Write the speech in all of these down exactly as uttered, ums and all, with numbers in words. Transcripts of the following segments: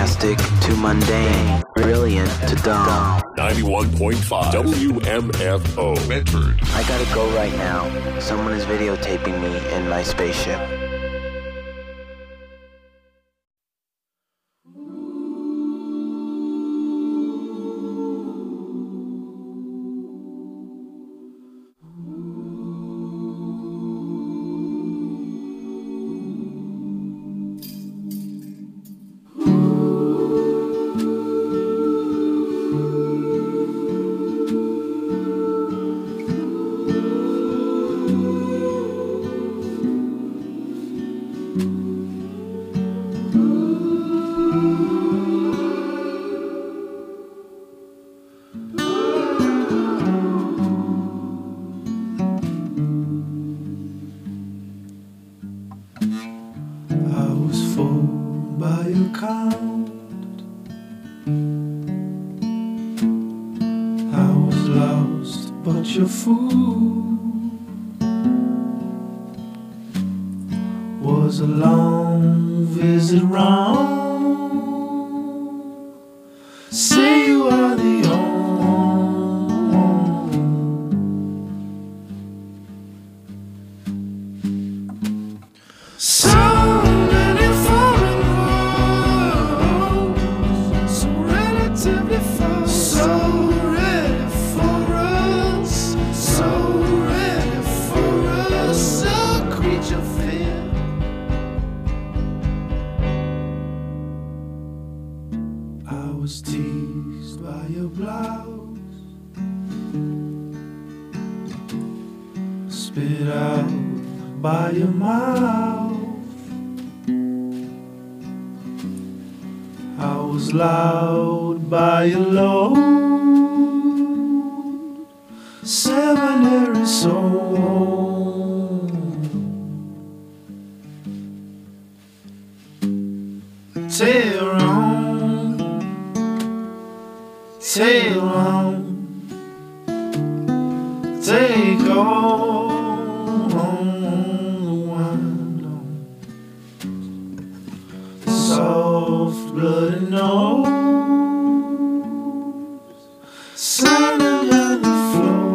fantastic to mundane, brilliant to dumb. ninety-one point five W M F O Medford. I gotta go right now. Someone is videotaping me in my spaceship. Your food was a long visit round. Say you are the only. So many foreign roads, so relatively far, so ready for us. So ready for us, a creature fear. I was teased by your blouse, spit out by your mouth. I was loud by your load. Seminary soul, tail on, tail on, take all on the wind on soft bloody nose, sounding like the flow.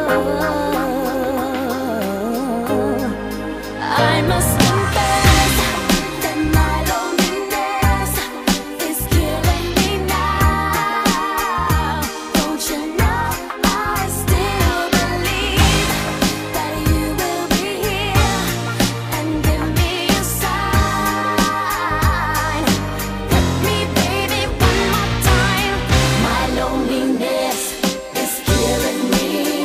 I must confess that my loneliness is killing me now. Don't you know I still believe that you will be here and give me a sign. Hit me, baby, one more time. My loneliness is killing me.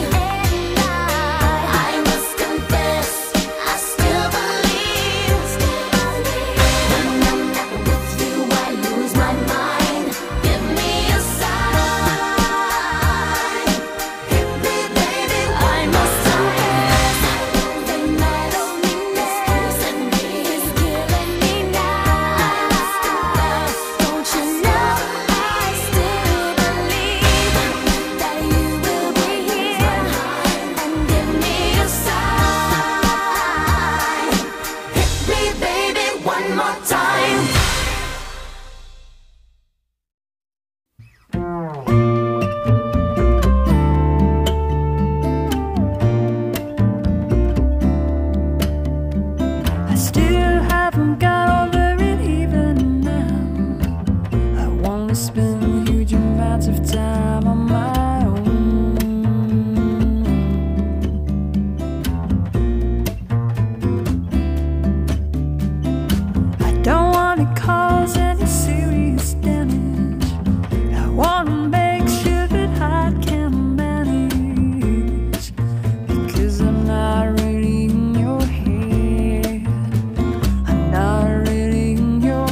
I must confess, I still believe. When I'm not with you, I lose my mind. Give me a sign. Hit me, baby, I must confess that my loneliness is killing me now. Don't you know I still believe that you will be here and give me a sign. Hit me, baby, one more time. I still haven't got over it even now. I wanna spend huge amounts of time on my own. I don't wanna cause any serious damage. I wanna make sure that I can manage, because I'm not really in your head. I'm not really in your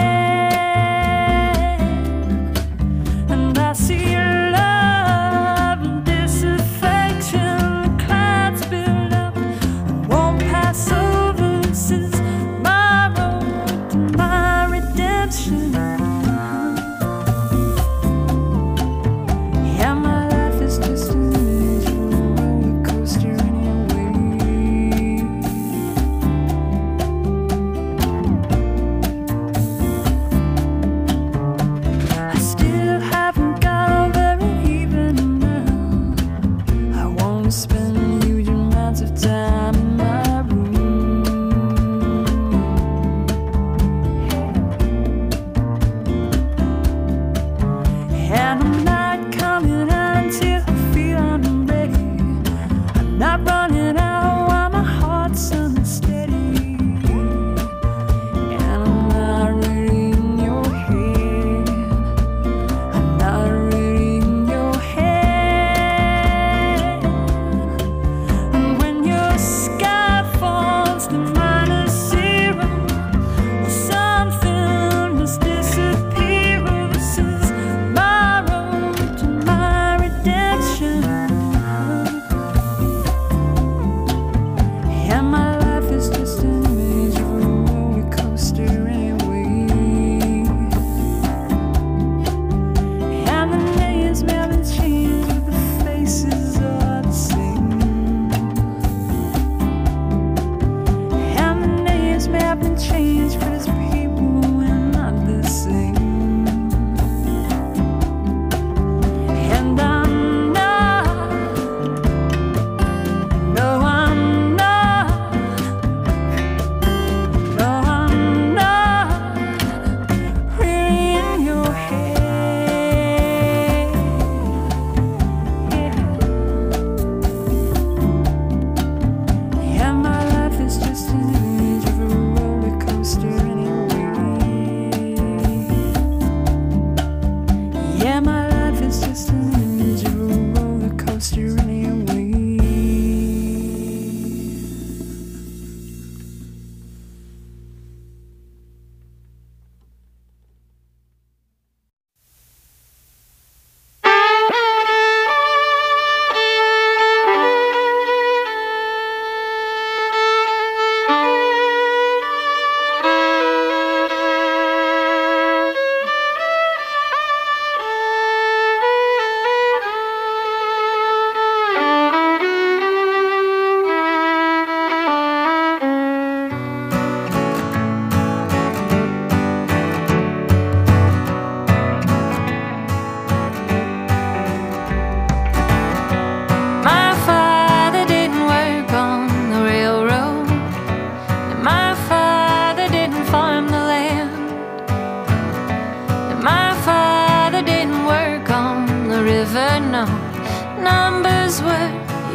head. And I see your love and disaffection. The clouds build up and won't pass over. This is my road to my redemption. Yeah, my life is just an miserable roller coaster anyway. I still haven't got over it even now. I wanna spend huge amounts of time in my room. And I'm not coming out until I feel I'm ready. I'm not running out while my heart's unsteady. And I'm not really in your head. I'm not really in your head. And when you're scared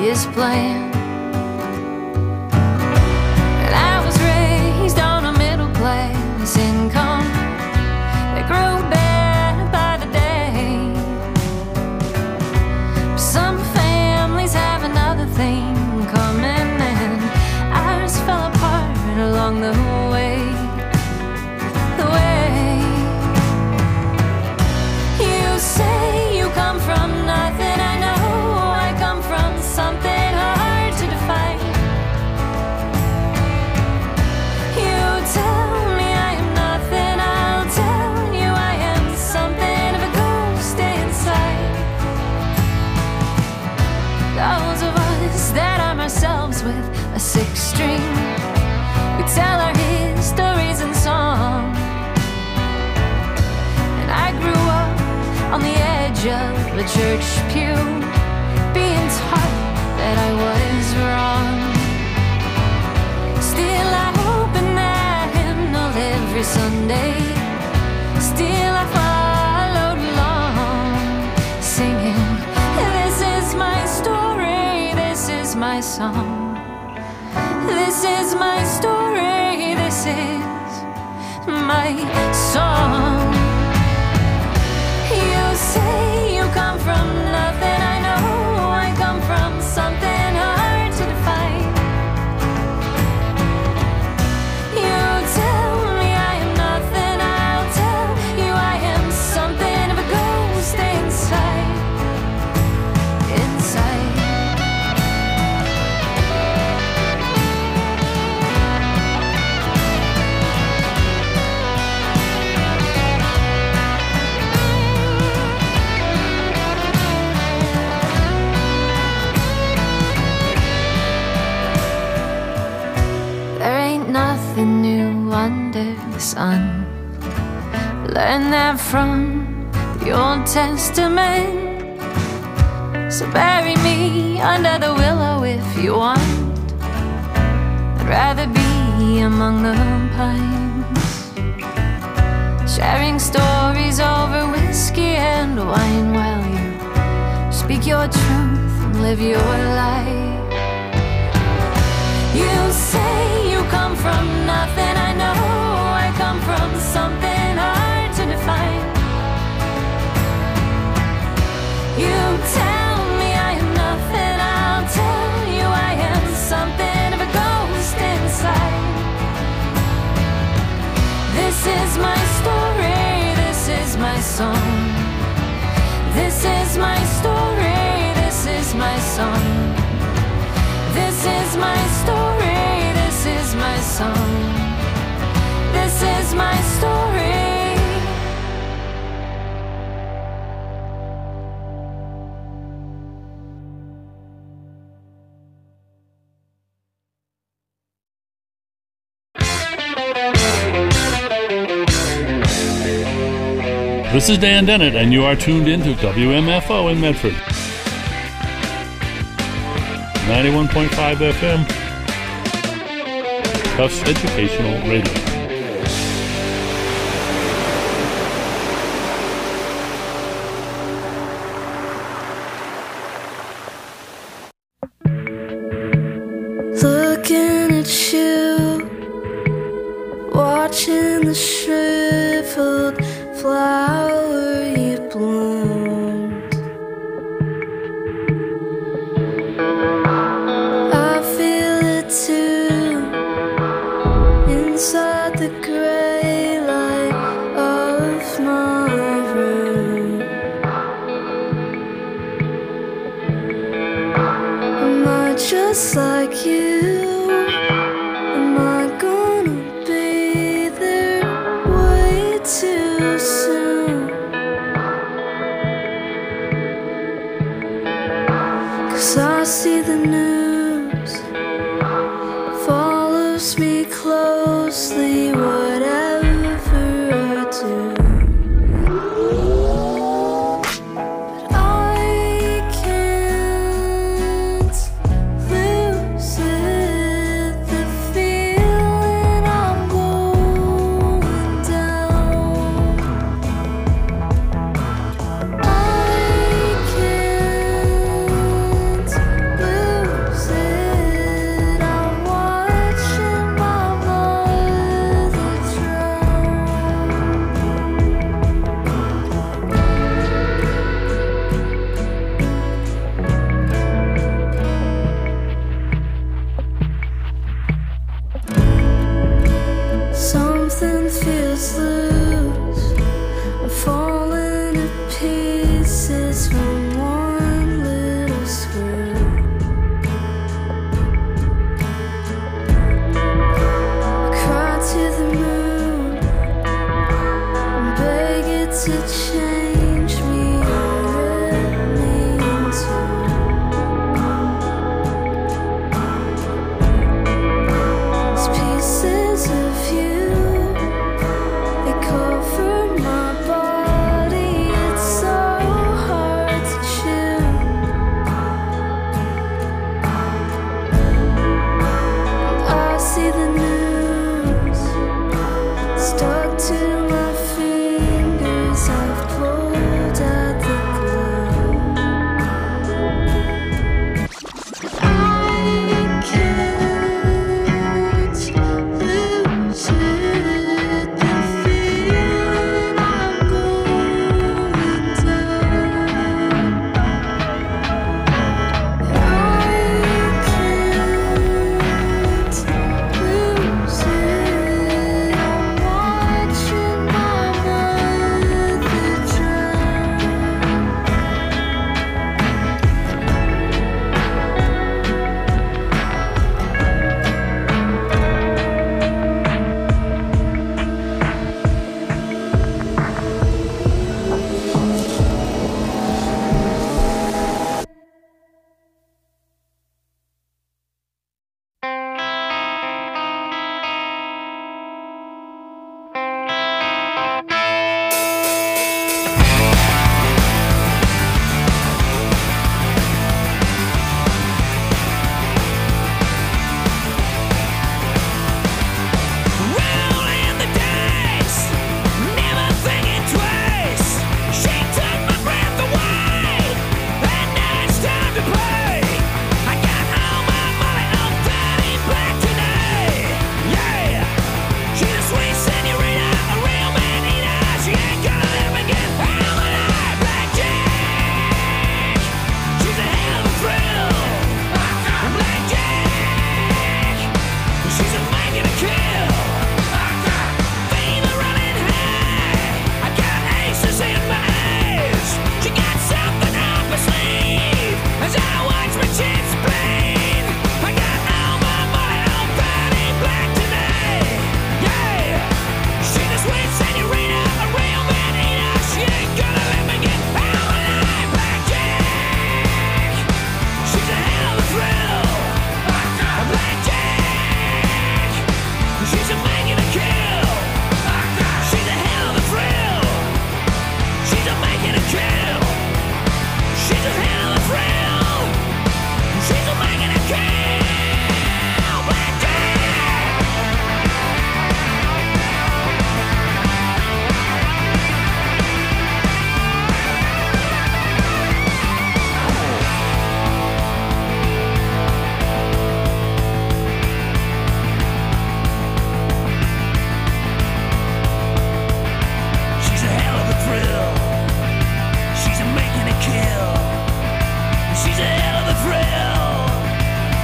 his plan. And I was raised on a middle class income that grew better by the day. Some families have another thing coming, and ours fell apart along the way. The way you say you come from nothing, I know I come from something hard to define. You tell me I am nothing, I'll tell you I am something of a ghost inside. Those of us that arm ourselves with a six string, we tell our histories in song. And I grew up on the edge of a church pew, being taught that I was wrong. Still I open that hymnal every Sunday. Still I followed along, singing, this is my story, this is my song. This is my story, this is my song. You say you come from nothing, I know I come from something hard to define. You tell me I am nothing, I'll tell you I am something of a ghost inside. Inside. Nothing new under the sun. Learn that from the Old Testament. So bury me under the willow if you want. I'd rather be among the pines, sharing stories over whiskey and wine while you speak your truth and live your life. You say you come from nothing, I know I come from something hard to define. You tell me I am nothing, I'll tell you I am something of a ghost inside. This is my story, this is my song. This is my story, this is my song. This is my story, this is my song. This is my story. This is Dan Dennett, and you are tuned into W M F O in Medford. ninety-one point five F M, Tufts Educational Radio. Looking at you, watching the shriveled flower you bloomed. I feel it too, inside the gray light of my room. Am I just like you? Am I gonna be there way too soon? 'Cause I see the news follows me closely, whatever I do. But I can't lose it.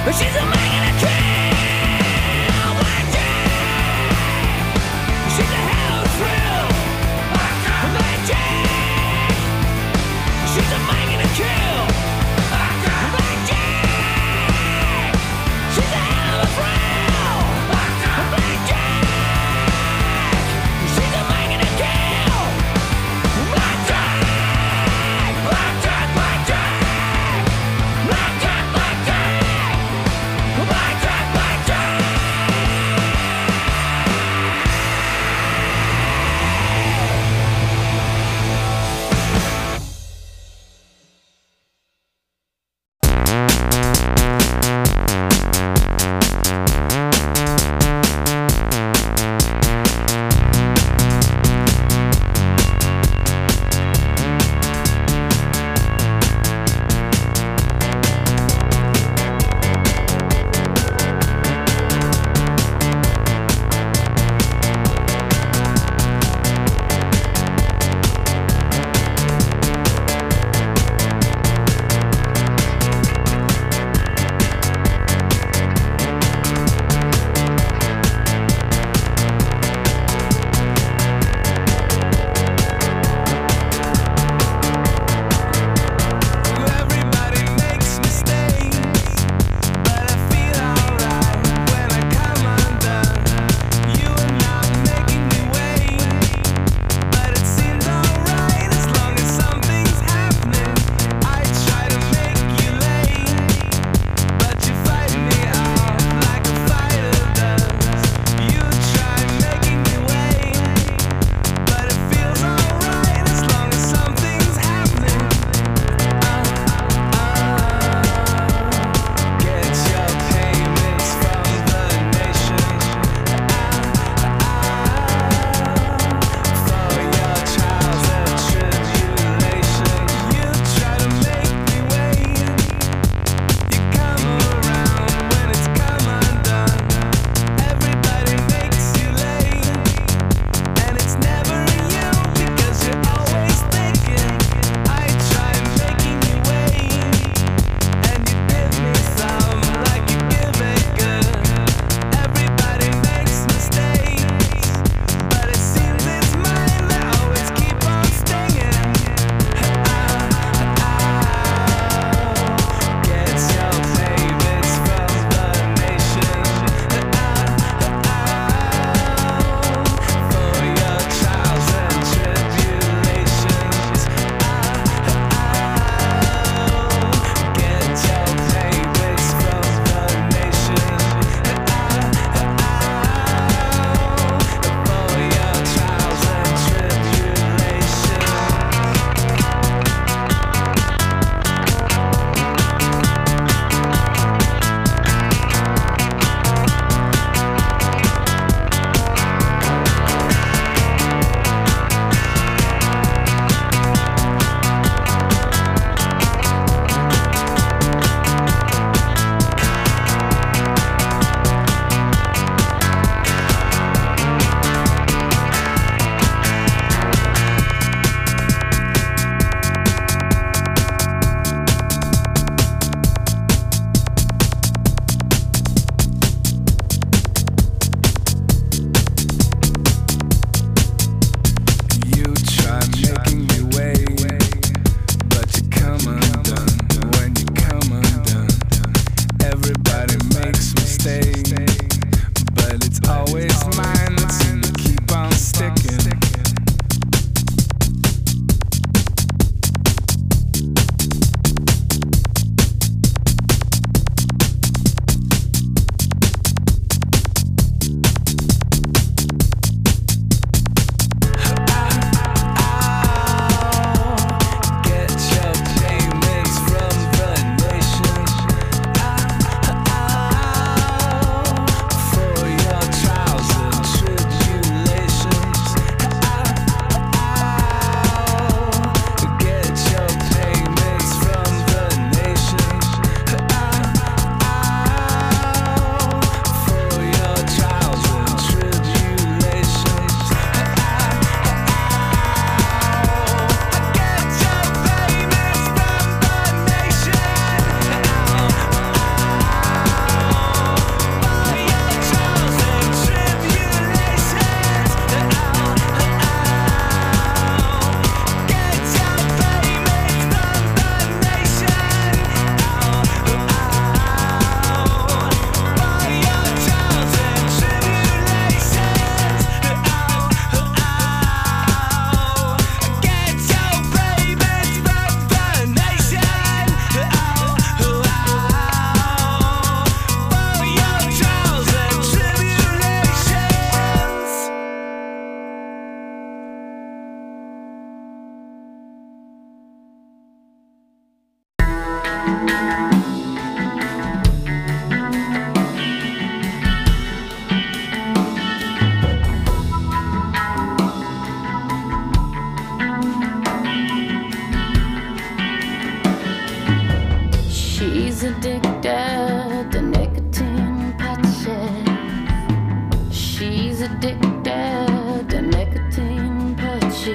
She's a man in a kill, black Jack. She's a hell of a thrill, black Jack. She's a man in a kill, black Jack. She's a hell of a thrill, black Jack. She's a man in a kill, black Jack, black Jack, black Jack, black Jack, black Jack. Black Jack, Black Jack.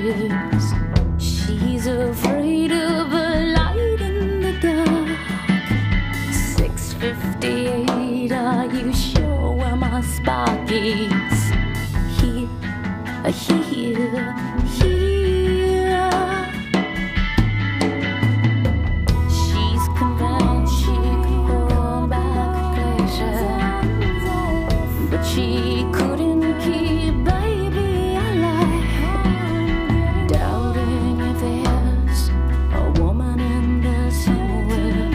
is. She's afraid of the light in the dark. six fifty-eight, are you sure where my spark is? Here, here, here. She's convinced she could hold back pleasure, but she couldn't keep baby alive, doubting if there's a woman in there somewhere.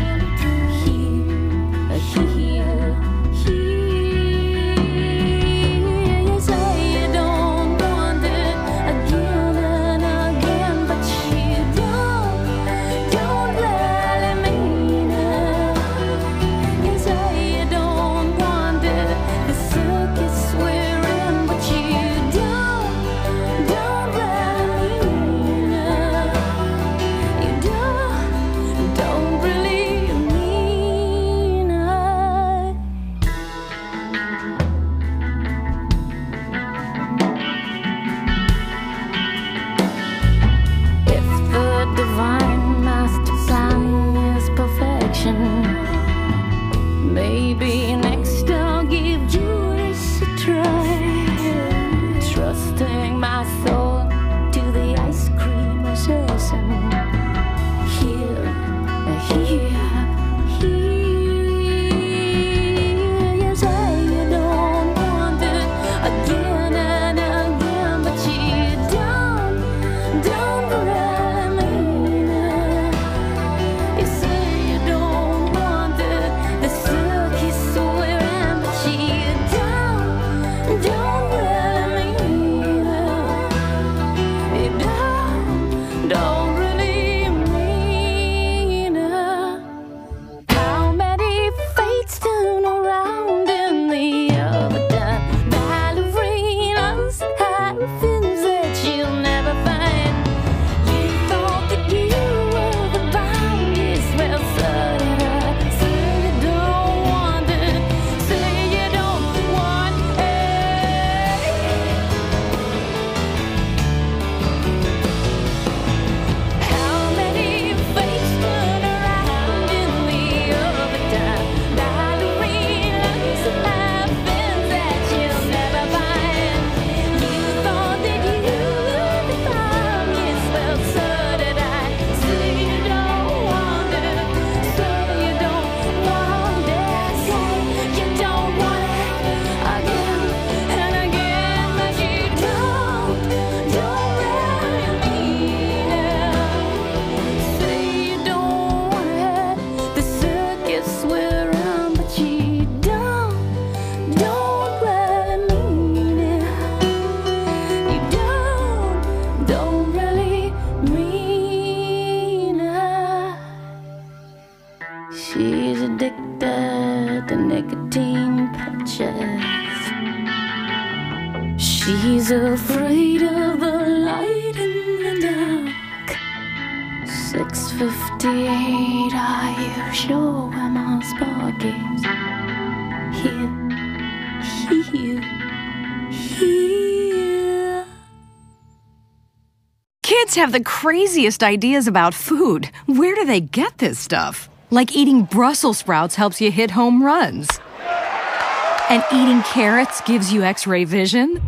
Here, here, here. You say you don't want it again and again, but you don't, don't really mean it. You say you don't want it, the circus we're in, but you don't, don't really mean it. You don't, don't really mean it. If the divine master plan is perfection, maybe next I'll give Judas a try, trusting my soul to the ice cream obsession. Here, here, here. You say you don't want it again and again, but you don't, don't really mean it. You say you don't want it, the circus we're in, but you don't, don't really mean it. You don't, don't really mean it. How many fates turn around in the overdone ballerinas have fins that you'll never find? You thought that you were the bounties, well, so did I. Say you don't want it, say you don't want it. How many fates turn around in the overdone ballerinas have fins that you'll never find? You thought that you were the bounties, well, so did I. Say you don't want it, say you don't want it, say you don't want it again and again, but you don't, don't really mean it. Say you don't want it, the circus we're in, but you don't, don't really mean it. You don't, don't really mean it. She's addicted to nicotine patches. She's afraid of the light in the dark. six fifty-eight, are you sure where my spark is? Here, here, here. Kids have the craziest ideas about food. Where do they get this stuff? Like eating Brussels sprouts helps you hit home runs. And eating carrots gives you X-ray vision.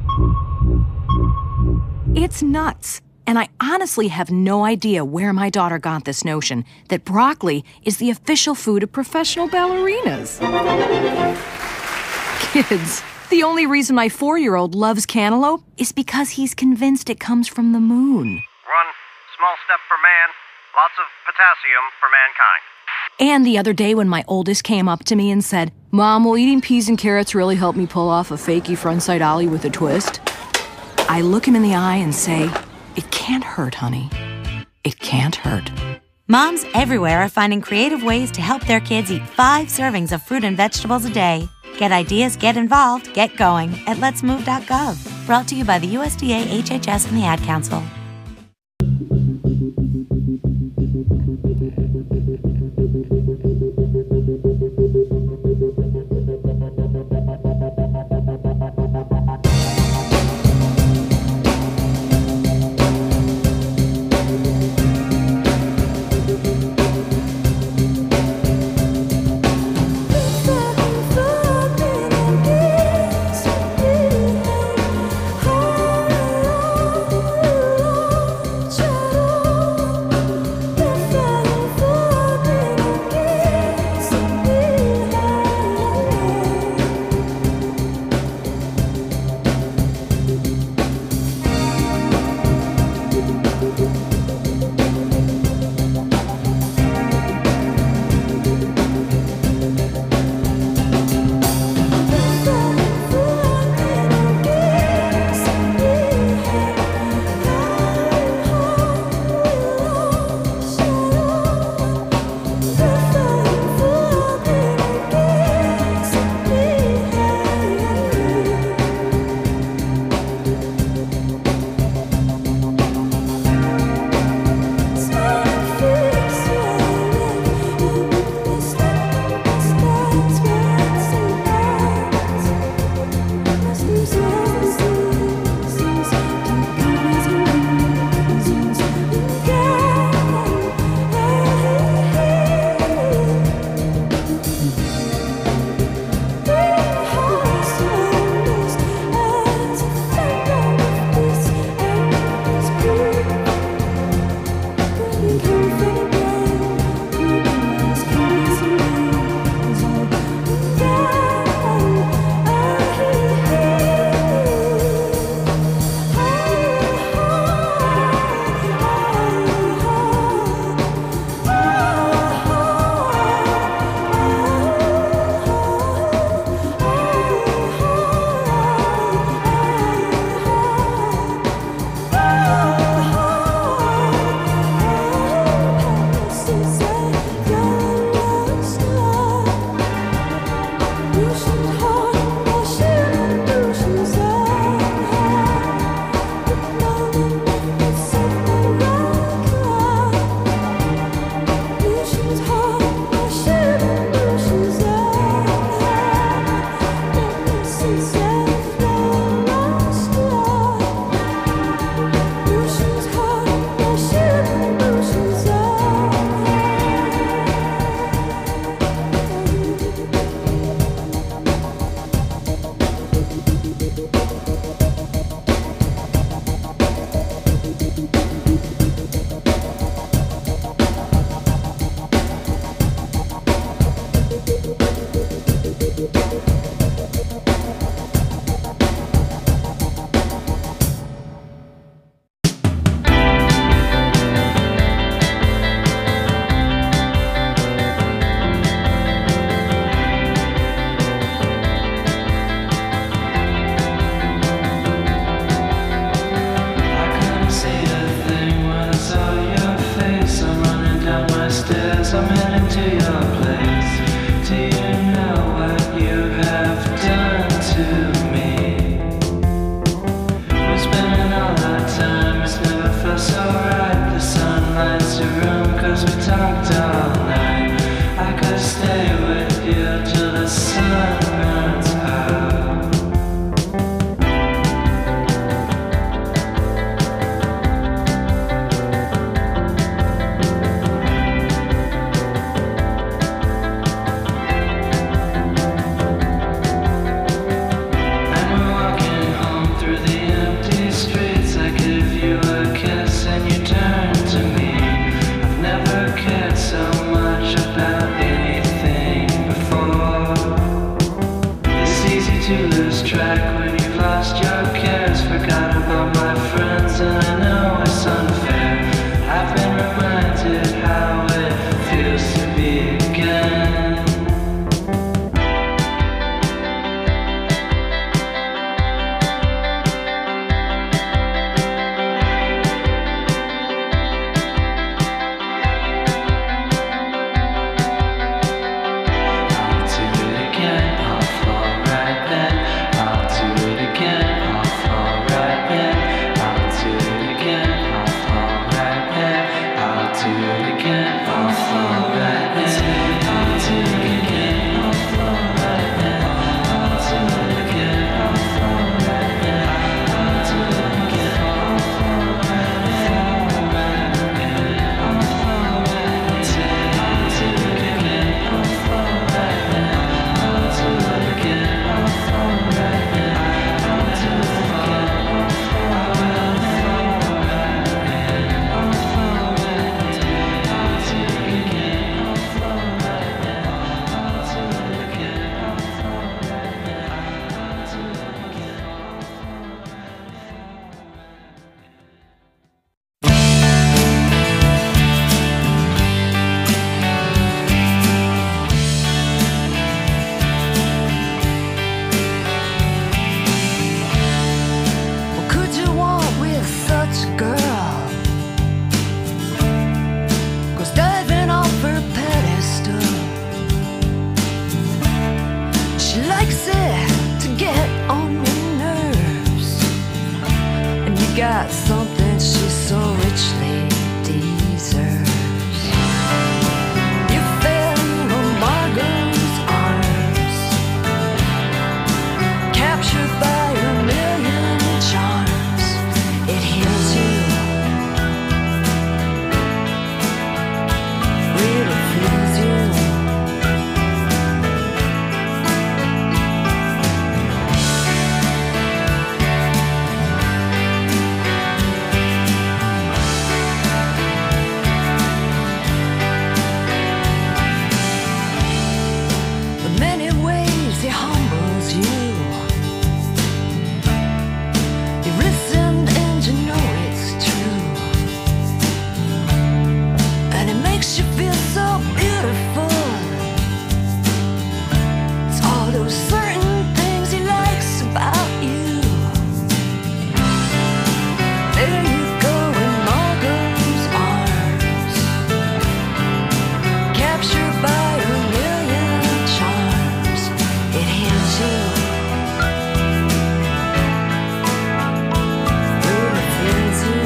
It's nuts. And I honestly have no idea where my daughter got this notion that broccoli is the official food of professional ballerinas. Kids, the only reason my four-year-old loves cantaloupe is because he's convinced it comes from the moon. One small step for man, lots of potassium for mankind. And the other day when my oldest came up to me and said, "Mom, will eating peas and carrots really help me pull off a fakey frontside ollie with a twist?" I look him in the eye and say, "It can't hurt, honey. It can't hurt." Moms everywhere are finding creative ways to help their kids eat five servings of fruit and vegetables a day. Get ideas, get involved, get going at lets move dot gov. Brought to you by the U S D A, H H S, and the Ad Council. sexy to get on your nerves, and you got something she so richly deserves. You fell in Margot's arms, captured by a million charms. It heals you, really feels you. In many ways he humbles you. You listen and you know it's true, and it makes you feel so beautiful. It's all those certain things he likes about you. There you go in Margot's arms, captured by a million charms. It heals you, really feels you.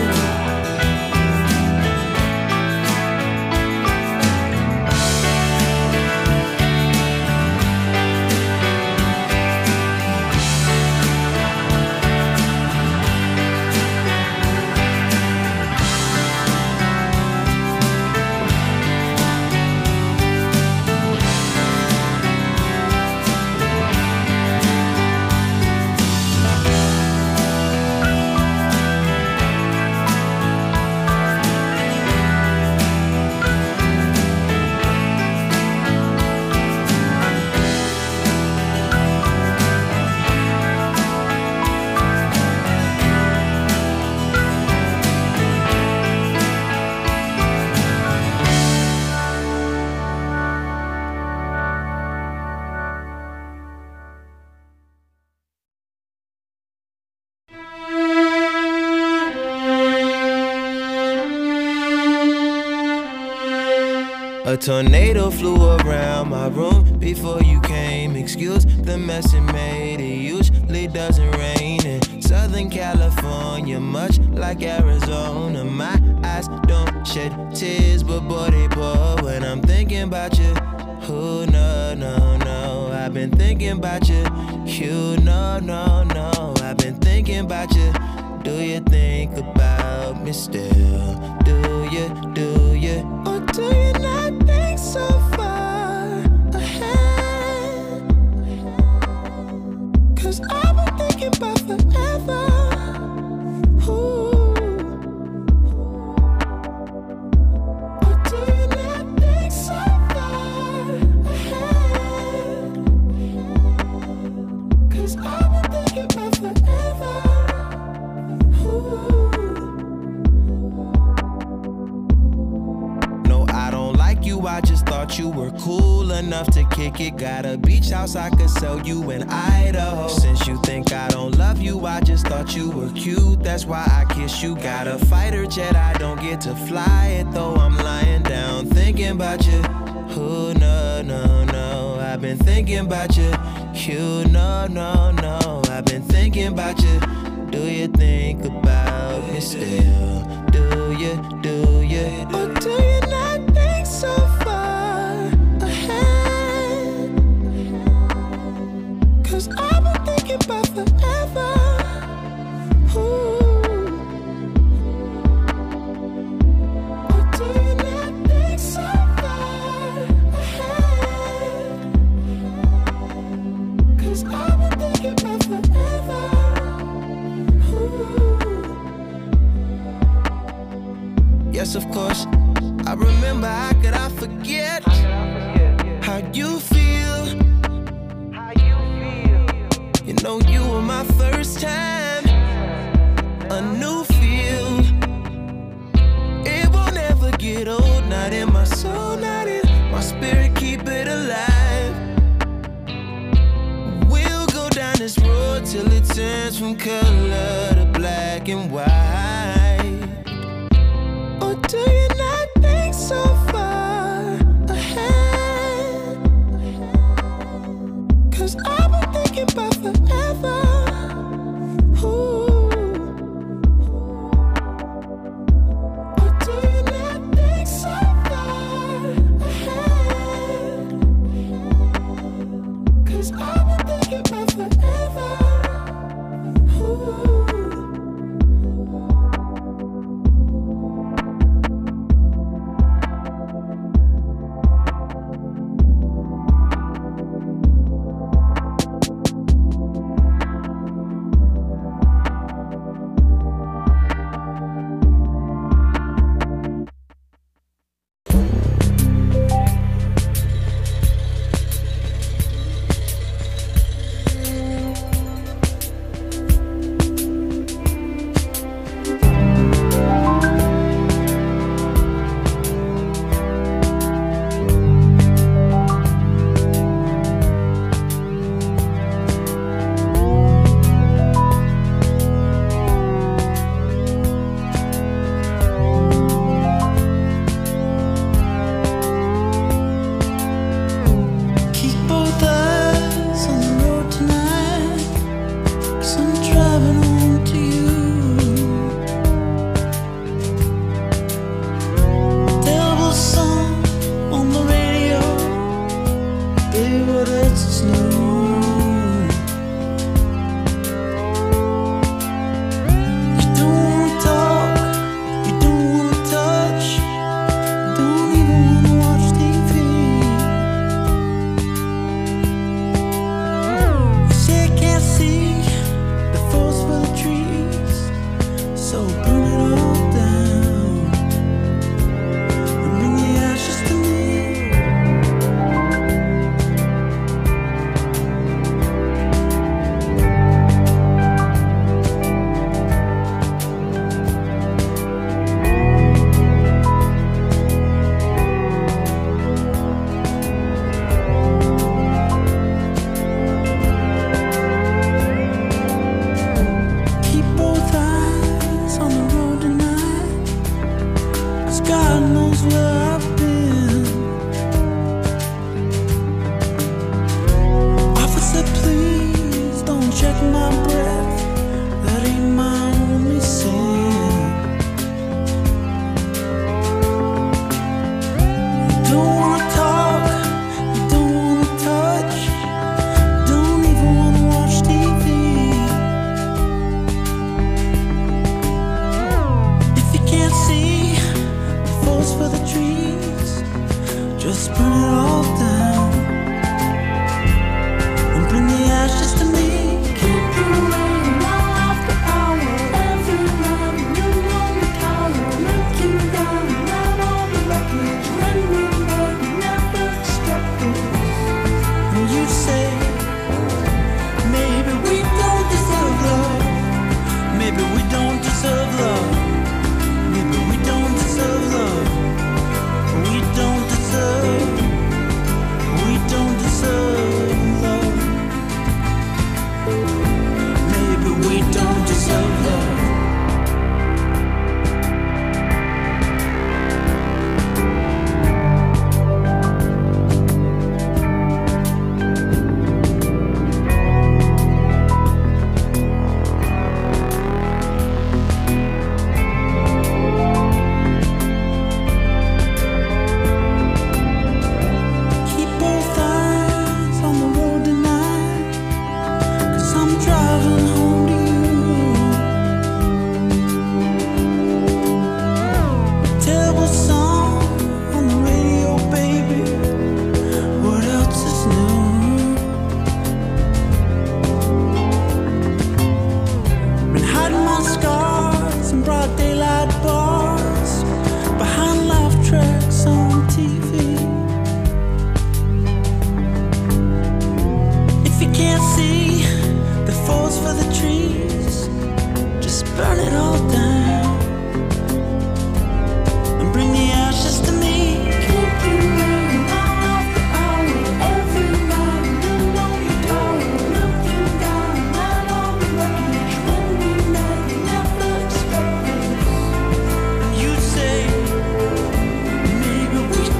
A tornado flew around my room before you came. Excuse the mess it made. It usually doesn't rain in Southern California, much like Arizona. My eyes don't shed tears, but boy they pour when I'm thinking about you. Oh no, no, no, I've been thinking about you. You no, no, no, I've been thinking about you. Do you think about me still? Do you, do you, or do you not think so far ahead? Cause I've been thinking about forever. Ooh. Or do you not think so far ahead? Cause I've been thinking about forever. No, I don't like you, I just thought you were cool enough to kick it. Got a beach house I could sell you in Idaho. Since you think I don't love you, I just thought you were cute, that's why I kiss you. Got a fighter jet, I don't get to fly it, though I'm lying down thinking about you. Oh no, no, no, I've been thinking about you. You no, no, no, I've been thinking about you. Do you think about me still? Do you, do you, or do you not think so far ahead? Cause I've been thinking about forever. Ooh. Or do you not think so far ahead? Cause I've been thinking about forever. Yes, of course, I remember. How could I forget how you feel? You know you were my first time, a new feel. It won't ever get old, not in my soul, not in my spirit, keep it alive. We'll go down this road till it turns from color to black and white. Or do you not think so far ahead? Cause I've been thinking thinking about forever. Ooh. Or do you not think so far ahead? 'Cause I've been thinking about forever. Ooh.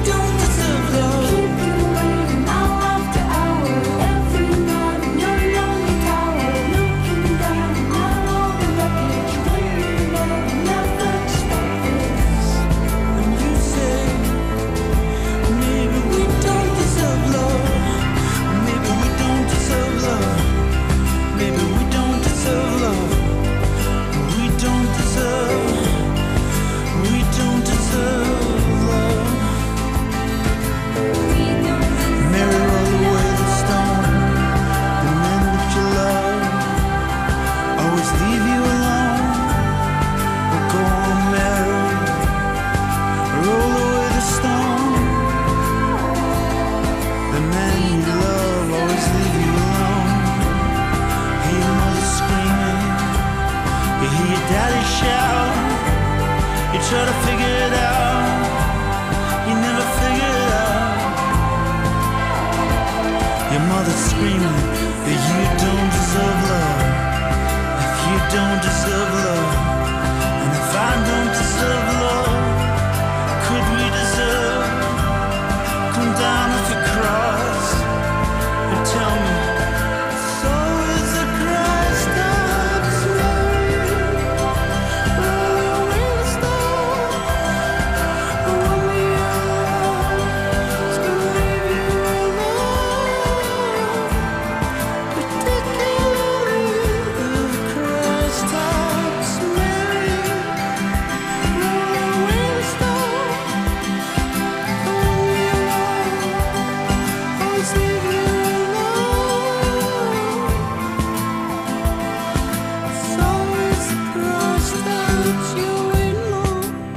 Keep you waiting hour after hour, every night, and you're try to figure it out, you never figure it out. Your mother's screaming that you don't deserve love. If you don't deserve love, and if I don't deserve love, could we deserve? Come down off your cross and tell me. So is the Christ that's married. Oh, will stop. Oh, me alone. It's gonna leave you alone. Particularly the Christ that's married. Oh, will stop. Oh, me alone. Oh, it's leave you alone. So is the Christ that you're waiting on.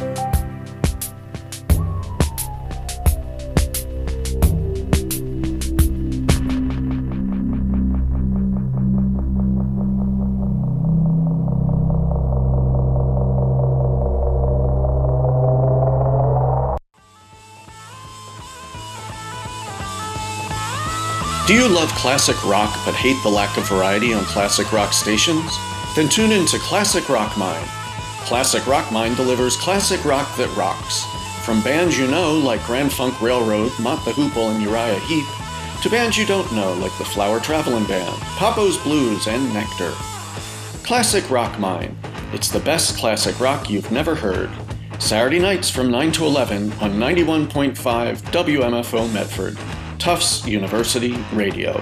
Do you love classic rock but hate the lack of variety on classic rock stations? Then tune in to Classic Rock Mine. Classic Rock Mine delivers classic rock that rocks. From bands you know like Grand Funk Railroad, Mott the Hoople, and Uriah Heep, to bands you don't know like the Flower Travelin' Band, Papo's Blues, and Nectar. Classic Rock Mine. It's the best classic rock you've never heard. Saturday nights from nine to eleven on ninety-one point five W M F O Medford. Tufts University Radio.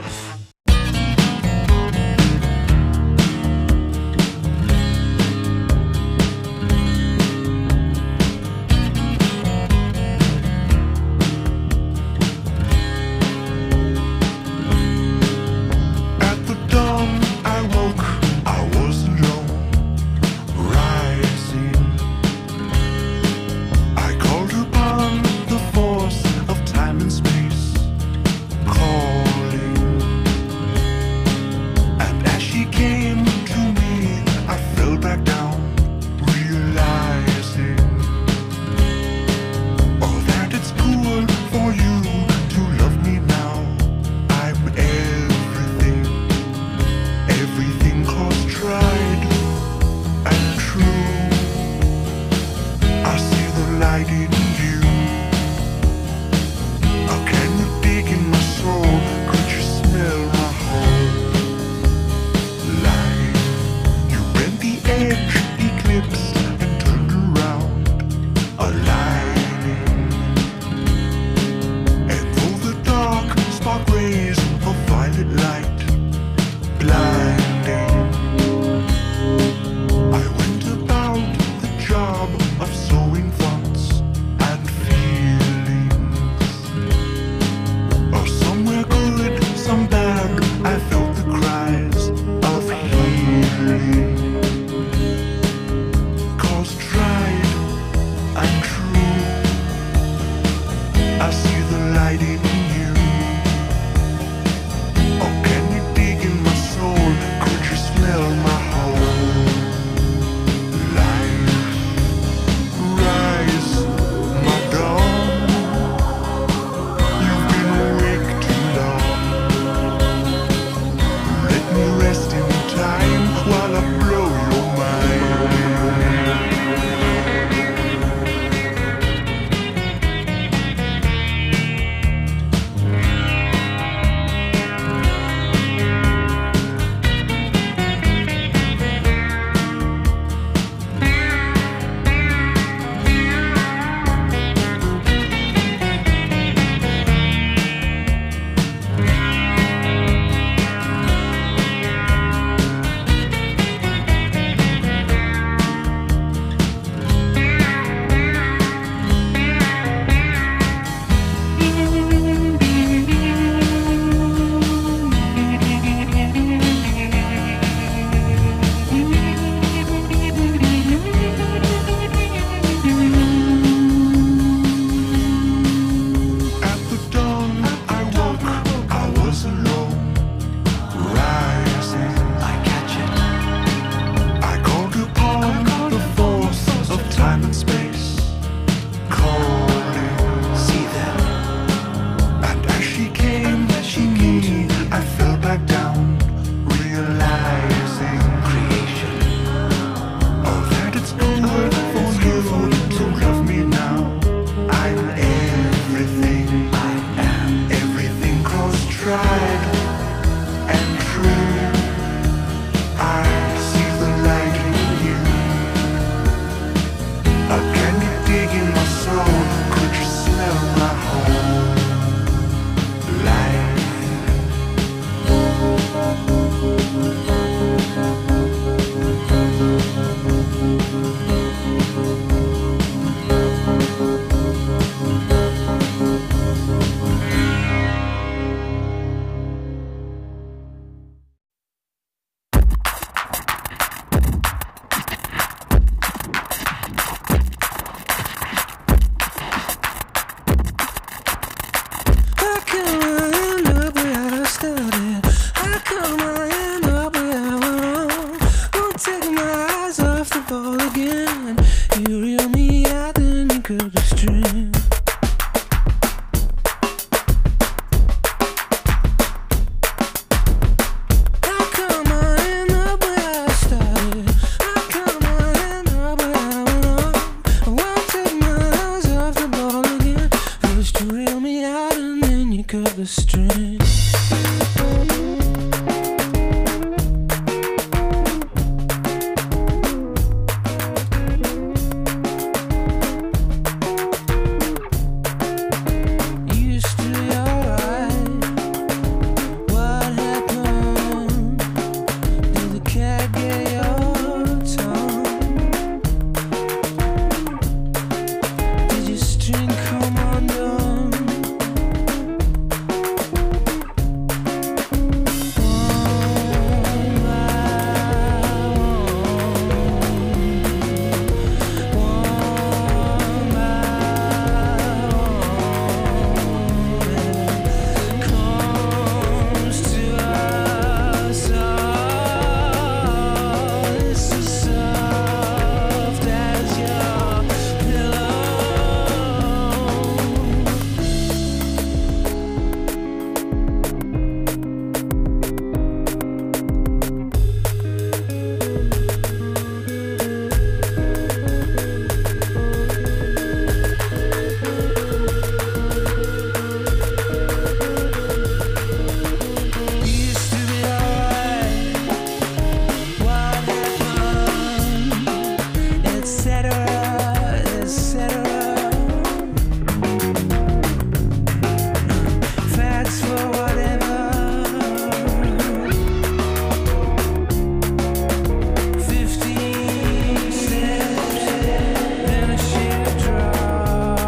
At the dawn I woke, I was alone, rising. I called upon the force of time and space, calling. come I end up where I went wrong? Won't take my eyes off the ball again. You reel me out, then you cut the string. How come I end up where I started? How come I end up where I went wrong? I won't take my eyes off the ball again. First you reel me out and then you cut the string. Used to be alright. What happened? Did the cat get your tongue? Did your string come undone? One by one, one by one, comes to us all. It's as soft as your pillow. Used to be alright. What happened? Et cetera, et cetera. Facts for whatever. Fifteen steps, then a ship drop.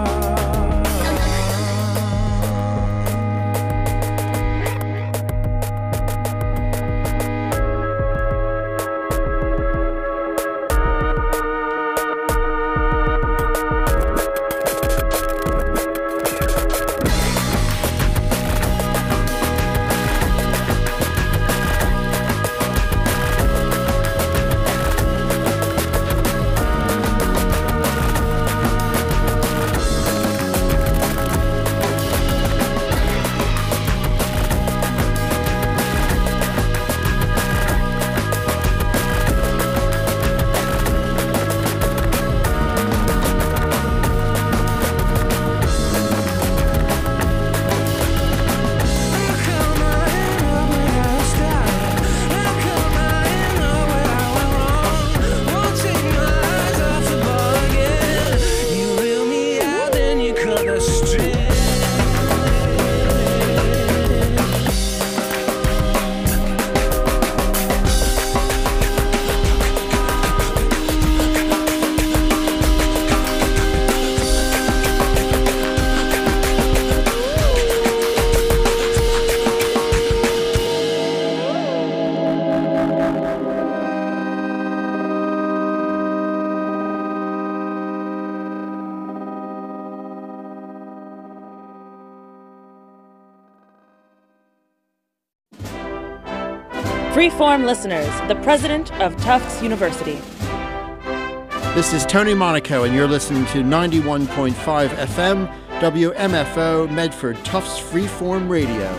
Freeform listeners, the president of Tufts University. This is Tony Monaco, and you're listening to ninety-one point five F M, W M F O, Medford, Tufts Freeform Radio.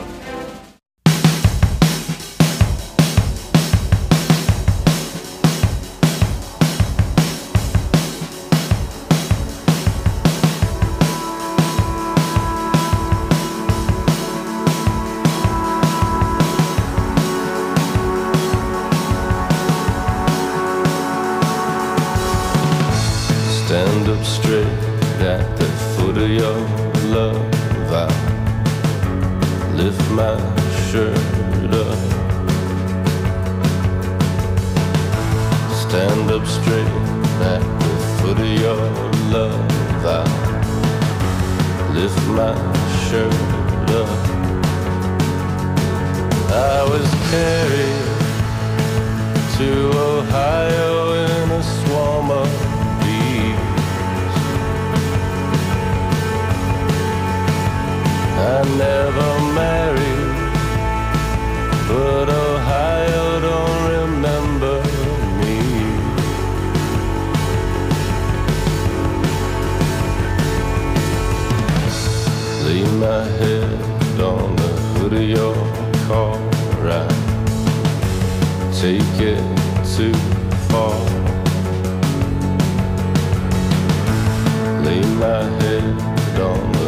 Stand up straight at the foot of your love. I lift my shirt up. Stand up straight at the foot of your love. I lift my shirt up. I was carried to Ohio in a swarm of I never married, but oh take it too far. Lay my head on